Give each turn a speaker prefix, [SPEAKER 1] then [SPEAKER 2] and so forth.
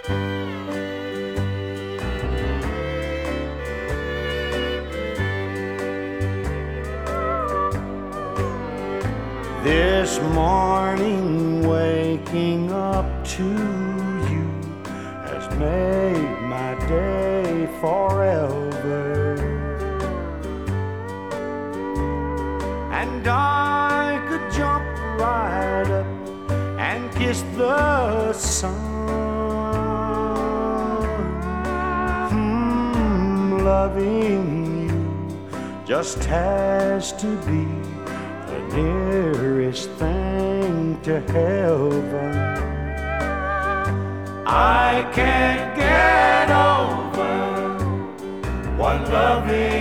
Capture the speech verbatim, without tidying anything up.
[SPEAKER 1] This morning waking up to you has made my day forever, and I could jump right up and kiss the sun. Hmm, loving you just has to be the nearest thing to heaven. I can't get over what loving